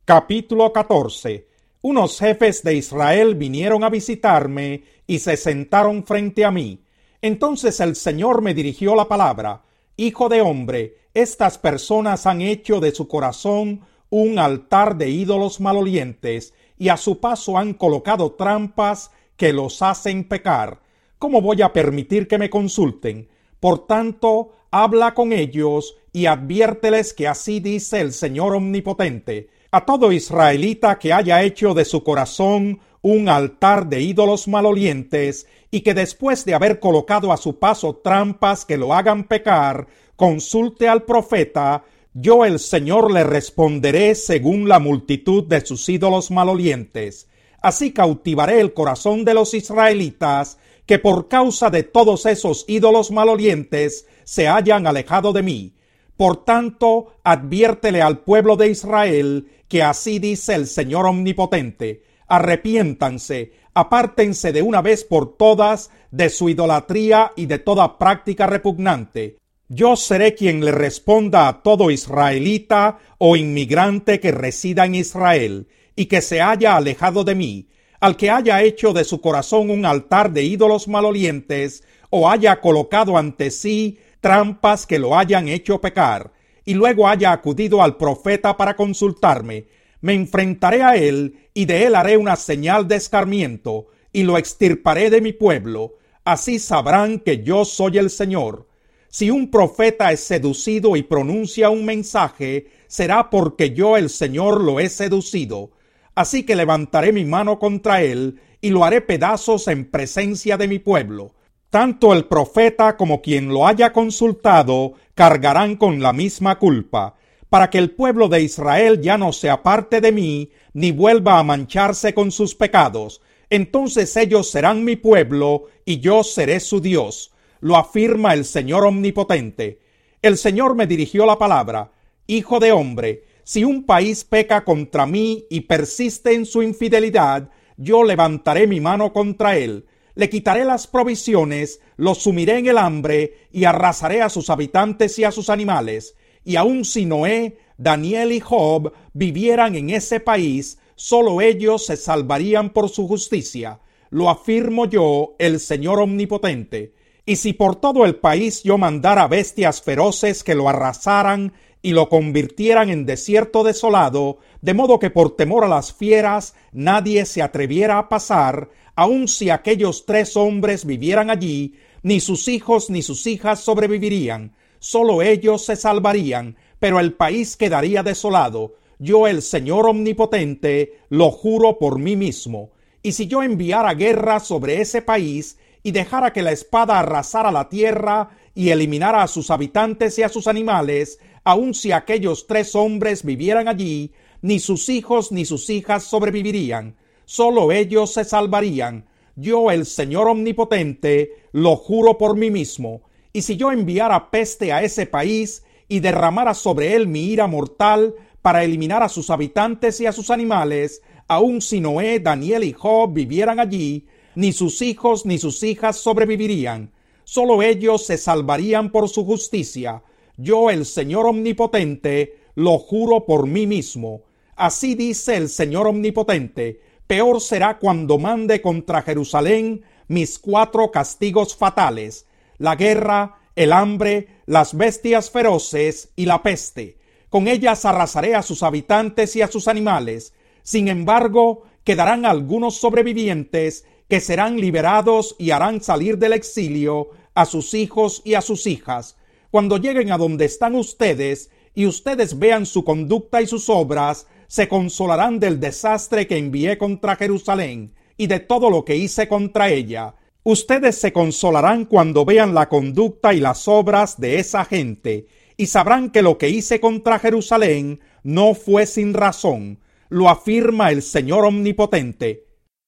Capítulo 14. Unos jefes de Israel vinieron a visitarme y se sentaron frente a mí. Entonces el Señor me dirigió la palabra: Hijo de hombre, estas personas han hecho de su corazón un altar de ídolos malolientes, y a su paso han colocado trampas que los hacen pecar. ¿Cómo voy a permitir que me consulten? Por tanto, habla con ellos y adviérteles que así dice el Señor Omnipotente: a todo israelita que haya hecho de su corazón un altar de ídolos malolientes y que después de haber colocado a su paso trampas que lo hagan pecar, consulte al profeta, yo el Señor le responderé según la multitud de sus ídolos malolientes. Así cautivaré el corazón de los israelitas que por causa de todos esos ídolos malolientes se hayan alejado de mí. Por tanto, adviértele al pueblo de Israel que así dice el Señor Omnipotente: arrepiéntanse, apártense de una vez por todas de su idolatría y de toda práctica repugnante. Yo seré quien le responda a todo israelita o inmigrante que resida en Israel y que se haya alejado de mí, al que haya hecho de su corazón un altar de ídolos malolientes o haya colocado ante sí trampas que lo hayan hecho pecar, y luego haya acudido al profeta para consultarme. Me enfrentaré a él, y de él haré una señal de escarmiento, y lo extirparé de mi pueblo. Así sabrán que yo soy el Señor. Si un profeta es seducido y pronuncia un mensaje, será porque yo el Señor lo he seducido. Así que levantaré mi mano contra él, y lo haré pedazos en presencia de mi pueblo. Tanto el profeta como quien lo haya consultado cargarán con la misma culpa, para que el pueblo de Israel ya no se aparte de mí, ni vuelva a mancharse con sus pecados. Entonces ellos serán mi pueblo, y yo seré su Dios. Lo afirma el Señor Omnipotente. El Señor me dirigió la palabra: Hijo de hombre, si un país peca contra mí y persiste en su infidelidad, yo levantaré mi mano contra él. Le quitaré las provisiones, lo sumiré en el hambre y arrasaré a sus habitantes y a sus animales. Y aun si Noé, Daniel y Job vivieran en ese país, solo ellos se salvarían por su justicia. Lo afirmo yo, el Señor Omnipotente. Y si por todo el país yo mandara bestias feroces que lo arrasaran y lo convirtieran en desierto desolado, de modo que por temor a las fieras nadie se atreviera a pasar, aun si aquellos 3 hombres vivieran allí, ni sus hijos ni sus hijas sobrevivirían, solo ellos se salvarían, pero el país quedaría desolado. Yo, el Señor Omnipotente, lo juro por mí mismo. Y si yo enviara guerra sobre ese país y dejara que la espada arrasara la tierra y eliminara a sus habitantes y a sus animales, aun si aquellos 3 hombres vivieran allí, ni sus hijos ni sus hijas sobrevivirían, solo ellos se salvarían. Yo, el Señor Omnipotente, lo juro por mí mismo. Y si yo enviara peste a ese país y derramara sobre él mi ira mortal para eliminar a sus habitantes y a sus animales, aun si Noé, Daniel y Job vivieran allí, ni sus hijos ni sus hijas sobrevivirían, solo ellos se salvarían por su justicia. Yo, el Señor Omnipotente, lo juro por mí mismo. Así dice el Señor Omnipotente: peor será cuando mande contra Jerusalén mis 4 castigos fatales: la guerra, el hambre, las bestias feroces y la peste. Con ellas arrasaré a sus habitantes y a sus animales. Sin embargo, quedarán algunos sobrevivientes que serán liberados y harán salir del exilio a sus hijos y a sus hijas. Cuando lleguen a donde están ustedes y ustedes vean su conducta y sus obras, se consolarán del desastre que envié contra Jerusalén y de todo lo que hice contra ella. Ustedes se consolarán cuando vean la conducta y las obras de esa gente, y sabrán que lo que hice contra Jerusalén no fue sin razón. Lo afirma el Señor Omnipotente.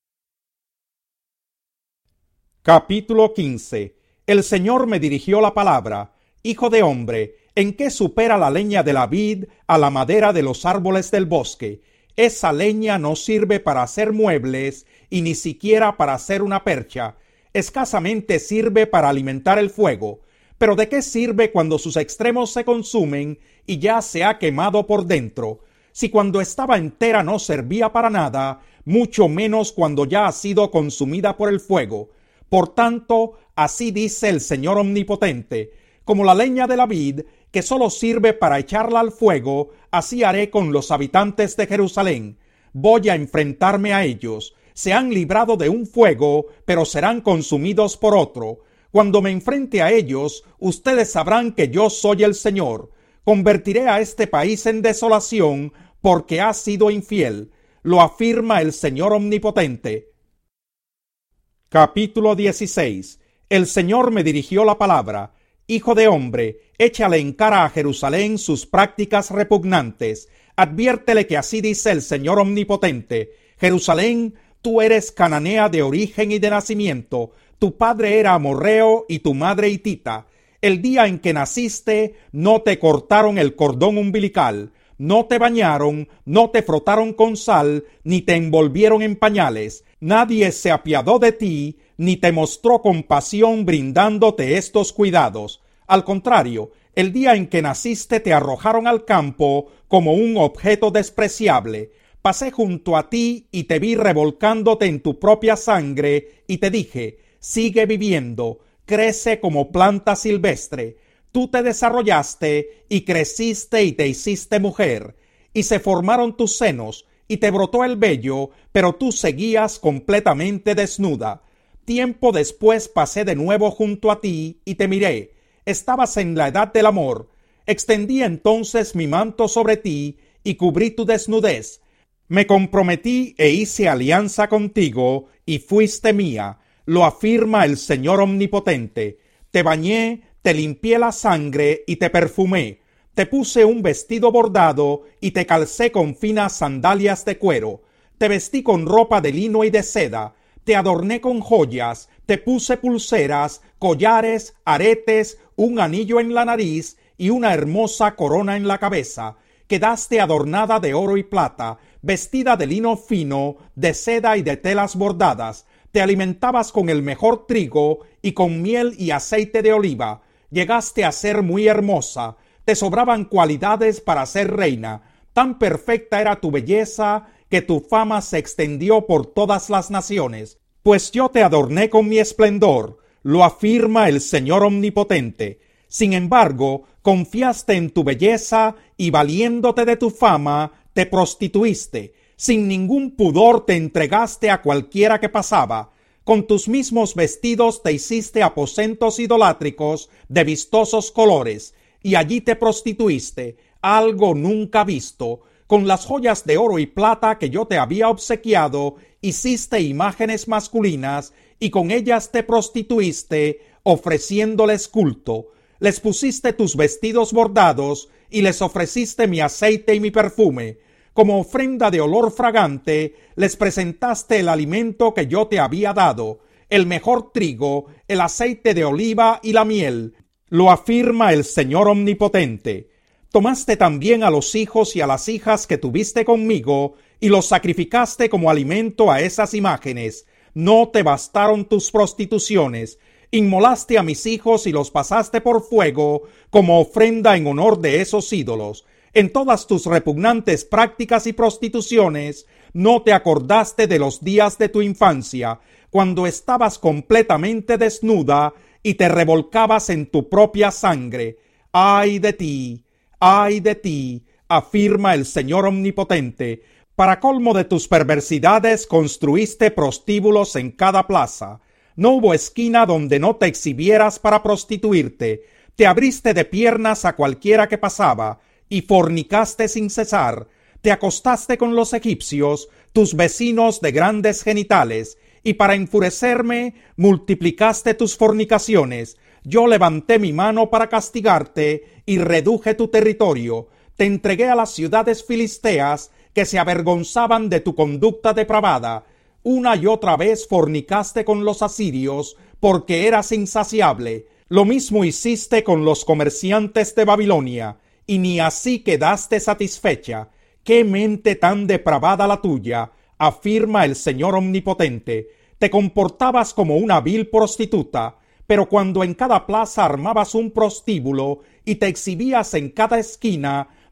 Capítulo 15. El Señor me dirigió la palabra: Hijo de hombre, ¿en qué supera la leña de la vid a la madera de los árboles del bosque? Esa leña no sirve para hacer muebles y ni siquiera para hacer una percha. Escasamente sirve para alimentar el fuego. Pero ¿de qué sirve cuando sus extremos se consumen y ya se ha quemado por dentro? Si cuando estaba entera no servía para nada, mucho menos cuando ya ha sido consumida por el fuego. Por tanto, así dice el Señor Omnipotente: como la leña de la vid, que solo sirve para echarla al fuego, así haré con los habitantes de Jerusalén. Voy a enfrentarme a ellos. Se han librado de un fuego, pero serán consumidos por otro. Cuando me enfrente a ellos, ustedes sabrán que yo soy el Señor. Convertiré a este país en desolación, porque ha sido infiel. Lo afirma el Señor Omnipotente. Capítulo 16. El Señor me dirigió la palabra: Hijo de hombre, échale en cara a Jerusalén sus prácticas repugnantes. Adviértele que así dice el Señor Omnipotente: Jerusalén, tú eres cananea de origen y de nacimiento. Tu padre era amorreo y tu madre hitita. El día en que naciste, no te cortaron el cordón umbilical, no te bañaron, no te frotaron con sal, ni te envolvieron en pañales. Nadie se apiadó de ti, ni te mostró compasión brindándote estos cuidados. Al contrario, el día en que naciste te arrojaron al campo como un objeto despreciable. Pasé junto a ti y te vi revolcándote en tu propia sangre, y te dije: sigue viviendo, crece como planta silvestre. Tú te desarrollaste y creciste y te hiciste mujer, y se formaron tus senos y te brotó el vello, pero tú seguías completamente desnuda. Tiempo después pasé de nuevo junto a ti y te miré. Estabas en la edad del amor. Extendí entonces mi manto sobre ti y cubrí tu desnudez. Me comprometí e hice alianza contigo y fuiste mía. Lo afirma el Señor Omnipotente. Te bañé, te limpié la sangre y te perfumé. Te puse un vestido bordado y te calcé con finas sandalias de cuero. Te vestí con ropa de lino y de seda. Te adorné con joyas. Te puse pulseras, collares, aretes, un anillo en la nariz y una hermosa corona en la cabeza. Quedaste adornada de oro y plata, vestida de lino fino, de seda y de telas bordadas. Te alimentabas con el mejor trigo y con miel y aceite de oliva. Llegaste a ser muy hermosa. Te sobraban cualidades para ser reina. Tan perfecta era tu belleza que tu fama se extendió por todas las naciones. Pues yo te adorné con mi esplendor, lo afirma el Señor Omnipotente. Sin embargo, confiaste en tu belleza y, valiéndote de tu fama, te prostituiste. Sin ningún pudor te entregaste a cualquiera que pasaba. Con tus mismos vestidos te hiciste aposentos idolátricos de vistosos colores, y allí te prostituiste, algo nunca visto. Con las joyas de oro y plata que yo te había obsequiado, hiciste imágenes masculinas, y con ellas te prostituiste, ofreciéndoles culto. Les pusiste tus vestidos bordados, y les ofreciste mi aceite y mi perfume. Como ofrenda de olor fragante, les presentaste el alimento que yo te había dado, el mejor trigo, el aceite de oliva y la miel. Lo afirma el Señor Omnipotente. Tomaste también a los hijos y a las hijas que tuviste conmigo, y los sacrificaste como alimento a esas imágenes. No te bastaron tus prostituciones. Inmolaste a mis hijos y los pasaste por fuego como ofrenda en honor de esos ídolos. En todas tus repugnantes prácticas y prostituciones, no te acordaste de los días de tu infancia, cuando estabas completamente desnuda y te revolcabas en tu propia sangre. ¡Ay de ti! ¡Ay de ti!, afirma el Señor Omnipotente. Para colmo de tus perversidades construiste prostíbulos en cada plaza. No hubo esquina donde no te exhibieras para prostituirte. Te abriste de piernas a cualquiera que pasaba, y fornicaste sin cesar. Te acostaste con los egipcios, tus vecinos de grandes genitales, y para enfurecerme multiplicaste tus fornicaciones. Yo levanté mi mano para castigarte y reduje tu territorio. Te entregué a las ciudades filisteas que se avergonzaban de tu conducta depravada. Una y otra vez fornicaste con los asirios porque eras insaciable. Lo mismo hiciste con los comerciantes de Babilonia, y ni así quedaste satisfecha. ¡Qué mente tan depravada la tuya!, afirma el Señor Omnipotente. Te comportabas como una vil prostituta, pero cuando en cada plaza armabas un prostíbulo y te exhibías en cada esquina,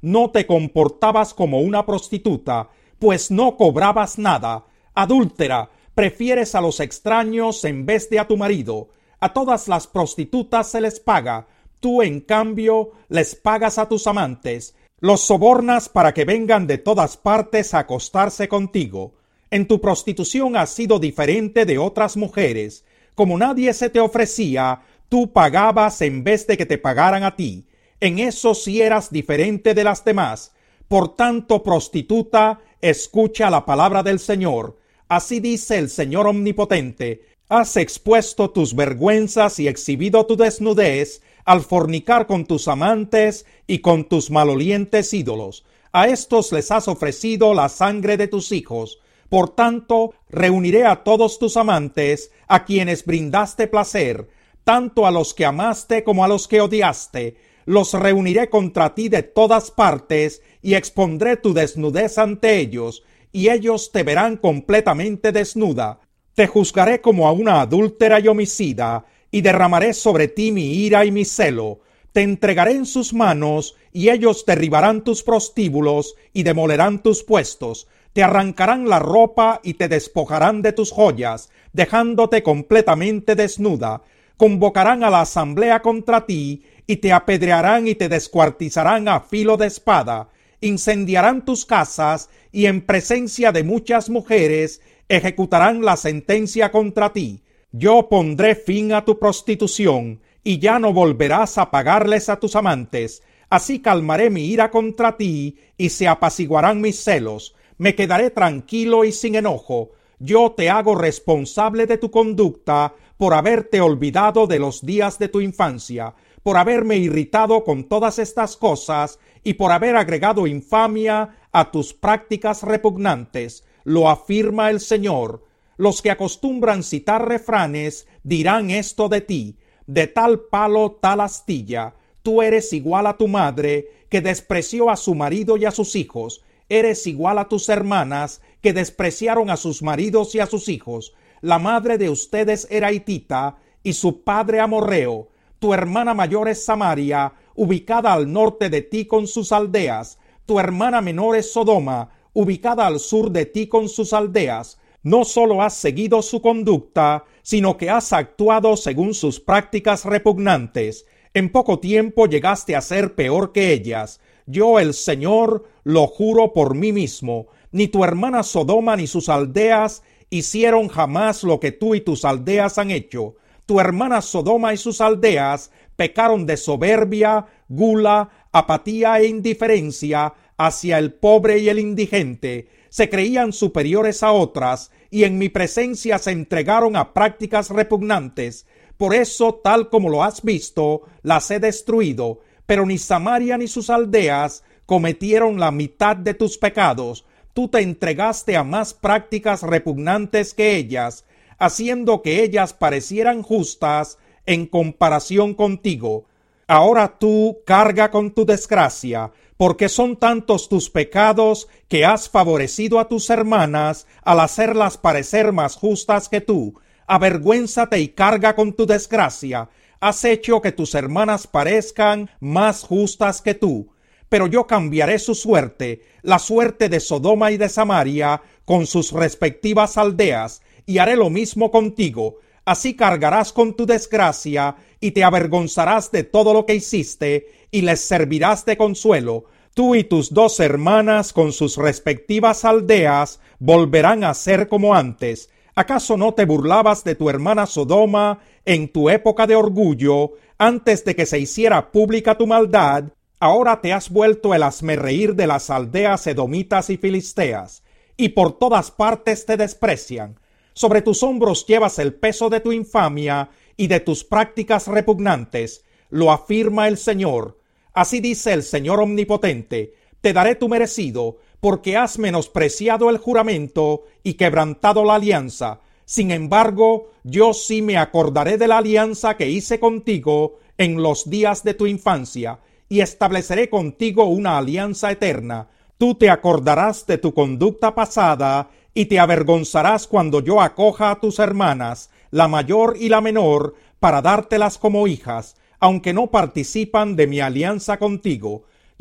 no te comportabas como una prostituta, pues no cobrabas nada. Adúltera, prefieres a los extraños en vez de a tu marido. A todas las prostitutas se les paga. Tú, en cambio, les pagas a tus amantes. Los sobornas para que vengan de todas partes a acostarse contigo. En tu prostitución has sido diferente de otras mujeres. Como nadie se te ofrecía, tú pagabas en vez de que te pagaran a ti. En eso sí eras diferente de las demás. Por tanto, prostituta, escucha la palabra del Señor. Así dice el Señor Omnipotente: has expuesto tus vergüenzas y exhibido tu desnudez al fornicar con tus amantes y con tus malolientes ídolos. A estos les has ofrecido la sangre de tus hijos. Por tanto, reuniré a todos tus amantes, a quienes brindaste placer, tanto a los que amaste como a los que odiaste. Los reuniré contra ti de todas partes, y expondré tu desnudez ante ellos, y ellos te verán completamente desnuda. Te juzgaré como a una adúltera y homicida, y derramaré sobre ti mi ira y mi celo. Te entregaré en sus manos, y ellos derribarán tus prostíbulos, y demolerán tus puestos. Te arrancarán la ropa y te despojarán de tus joyas, dejándote completamente desnuda. Convocarán a la asamblea contra ti, y te apedrearán y te descuartizarán a filo de espada. Incendiarán tus casas, y en presencia de muchas mujeres ejecutarán la sentencia contra ti. Yo pondré fin a tu prostitución, y ya no volverás a pagarles a tus amantes. Así calmaré mi ira contra ti, y se apaciguarán mis celos. Me quedaré tranquilo y sin enojo. Yo te hago responsable de tu conducta por haberte olvidado de los días de tu infancia, por haberme irritado con todas estas cosas y por haber agregado infamia a tus prácticas repugnantes. Lo afirma el Señor. Los que acostumbran citar refranes dirán esto de ti: de tal palo tal astilla. Tú eres igual a tu madre, que despreció a su marido y a sus hijos. Eres igual a tus hermanas, que despreciaron a sus maridos y a sus hijos. La madre de ustedes era hitita, y su padre amorreo. Tu hermana mayor es Samaria, ubicada al norte de ti con sus aldeas. Tu hermana menor es Sodoma, ubicada al sur de ti con sus aldeas. No solo has seguido su conducta, sino que has actuado según sus prácticas repugnantes. En poco tiempo llegaste a ser peor que ellas. Yo, el Señor, lo juro por mí mismo. Ni tu hermana Sodoma ni sus aldeas hicieron jamás lo que tú y tus aldeas han hecho. Tu hermana Sodoma y sus aldeas pecaron de soberbia, gula, apatía e indiferencia hacia el pobre y el indigente. Se creían superiores a otras y en mi presencia se entregaron a prácticas repugnantes. Por eso, tal como lo has visto, las he destruido. Pero ni Samaria ni sus aldeas cometieron la mitad de tus pecados. Tú te entregaste a más prácticas repugnantes que ellas, haciendo que ellas parecieran justas en comparación contigo. Ahora tú carga con tu desgracia, porque son tantos tus pecados que has favorecido a tus hermanas al hacerlas parecer más justas que tú. Avergüénzate y carga con tu desgracia. Has hecho que tus hermanas parezcan más justas que tú. Pero yo cambiaré su suerte, la suerte de Sodoma y de Samaria, con sus respectivas aldeas, y haré lo mismo contigo. Así cargarás con tu desgracia, y te avergonzarás de todo lo que hiciste, y les servirás de consuelo. Tú y tus dos hermanas, con sus respectivas aldeas, volverán a ser como antes. ¿Acaso no te burlabas de tu hermana Sodoma en tu época de orgullo, antes de que se hiciera pública tu maldad? Ahora te has vuelto el hazmerreír de las aldeas edomitas y filisteas, y por todas partes te desprecian. Sobre tus hombros llevas el peso de tu infamia y de tus prácticas repugnantes. Lo afirma el Señor. Así dice el Señor Omnipotente: te daré tu merecido, porque has menospreciado el juramento y quebrantado la alianza. Sin embargo, yo sí me acordaré de la alianza que hice contigo en los días de tu infancia, y estableceré contigo una alianza eterna. Tú te acordarás de tu conducta pasada, y te avergonzarás cuando yo acoja a tus hermanas, la mayor y la menor, para dártelas como hijas, aunque no participan de mi alianza contigo.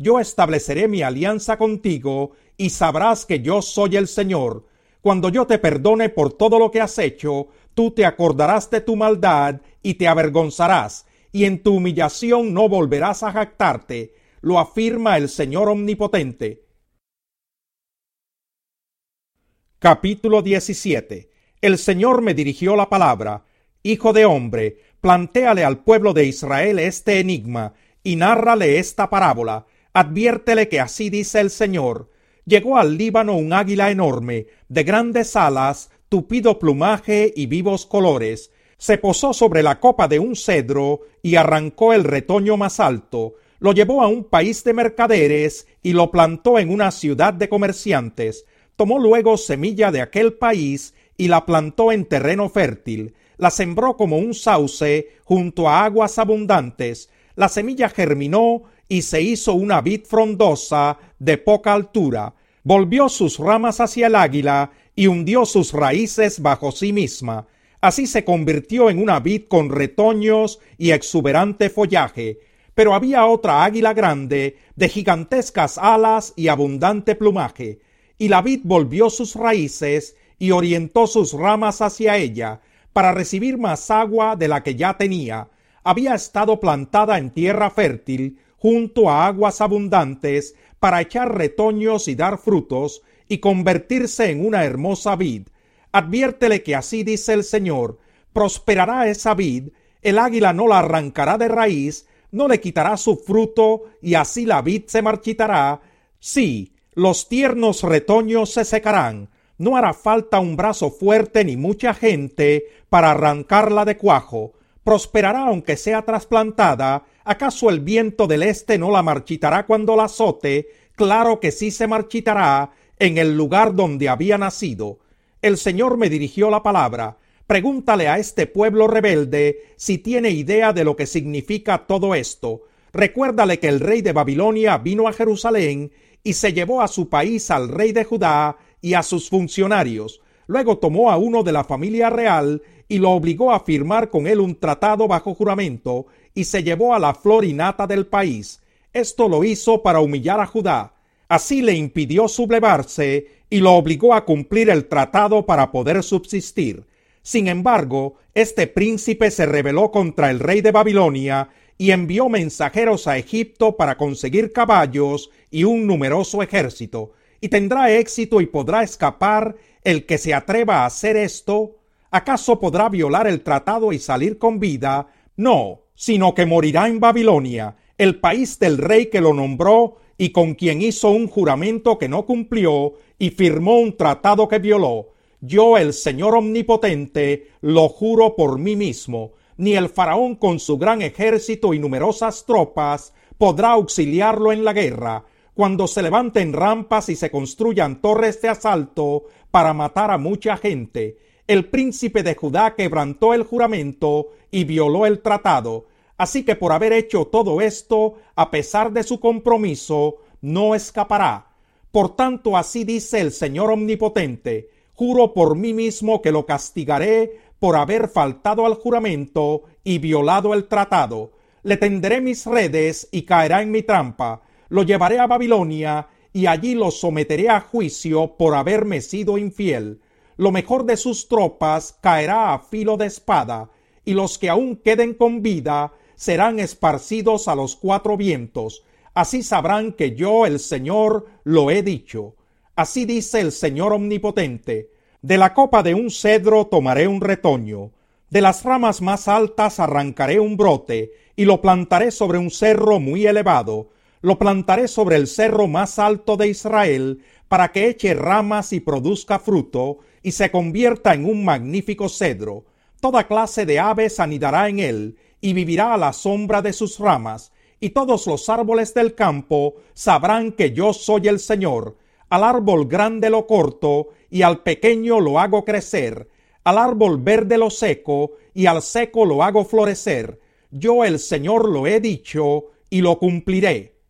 yo estableceré mi alianza contigo y sabrás que yo soy el Señor. Cuando yo te perdone por todo lo que has hecho, tú te acordarás de tu maldad y te avergonzarás, y en tu humillación no volverás a jactarte, lo afirma el Señor Omnipotente. Capítulo 17. El Señor me dirigió la palabra: Hijo de hombre, plantéale al pueblo de Israel este enigma, y nárrale esta parábola. Adviértele que así dice el Señor: llegó al Líbano un águila enorme, de grandes alas, tupido plumaje y vivos colores. Se posó sobre la copa de un cedro y arrancó el retoño más alto. Lo llevó a un país de mercaderes y lo plantó en una ciudad de comerciantes. Tomó luego semilla de aquel país y la plantó en terreno fértil. La sembró como un sauce junto a aguas abundantes. La semilla germinó y se hizo una vid frondosa de poca altura. Volvió sus ramas hacia el águila y hundió sus raíces bajo sí misma. Así se convirtió en una vid con retoños y exuberante follaje. Pero había otra águila grande, de gigantescas alas y abundante plumaje. Y la vid volvió sus raíces y orientó sus ramas hacia ella, para recibir más agua de la que ya tenía. Había estado plantada en tierra fértil, junto a aguas abundantes, para echar retoños y dar frutos, y convertirse en una hermosa vid. Adviértele que así dice el Señor: prosperará esa vid, el águila no la arrancará de raíz, no le quitará su fruto, y así la vid se marchitará. Sí, los tiernos retoños se secarán. No hará falta un brazo fuerte ni mucha gente para arrancarla de cuajo. Prosperará aunque sea trasplantada. ¿Acaso el viento del este no la marchitará cuando la azote? Claro que sí se marchitará en el lugar donde había nacido. El Señor me dirigió la palabra: pregúntale a este pueblo rebelde si tiene idea de lo que significa todo esto. Recuérdale que el rey de Babilonia vino a Jerusalén y se llevó a su país al rey de Judá y a sus funcionarios. Luego tomó a uno de la familia real y lo obligó a firmar con él un tratado bajo juramento, y se llevó a la flor y nata del país. Esto lo hizo para humillar a Judá. Así le impidió sublevarse y lo obligó a cumplir el tratado para poder subsistir. Sin embargo, este príncipe se rebeló contra el rey de Babilonia y envió mensajeros a Egipto para conseguir caballos y un numeroso ejército. ¿Y tendrá éxito y podrá escapar el que se atreva a hacer esto? ¿Acaso podrá violar el tratado y salir con vida? No, sino que morirá en Babilonia, el país del rey que lo nombró y con quien hizo un juramento que no cumplió y firmó un tratado que violó. Yo, el Señor Omnipotente, lo juro por mí mismo. Ni el faraón con su gran ejército y numerosas tropas podrá auxiliarlo en la guerra, cuando se levanten rampas y se construyan torres de asalto para matar a mucha gente. El príncipe de Judá quebrantó el juramento y violó el tratado. Así que por haber hecho todo esto, a pesar de su compromiso, no escapará. Por tanto, así dice el Señor Omnipotente: juro por mí mismo que lo castigaré por haber faltado al juramento y violado el tratado. Le tenderé mis redes y caerá en mi trampa. Lo llevaré a Babilonia y allí lo someteré a juicio por haberme sido infiel. Lo mejor de sus tropas caerá a filo de espada, y los que aún queden con vida serán esparcidos a los cuatro vientos. Así sabrán que yo, el Señor, lo he dicho. Así dice el Señor Omnipotente: de la copa de un cedro tomaré un retoño, de las ramas más altas arrancaré un brote, y lo plantaré sobre un cerro muy elevado. Lo plantaré sobre el cerro más alto de Israel, para que eche ramas y produzca fruto, y se convierta en un magnífico cedro. Toda clase de aves anidará en él, y vivirá a la sombra de sus ramas, y todos los árboles del campo sabrán que yo soy el Señor. Al árbol grande lo corto, y al pequeño lo hago crecer. Al árbol verde lo seco, y al seco lo hago florecer. Yo, el Señor, lo he dicho, y lo cumpliré.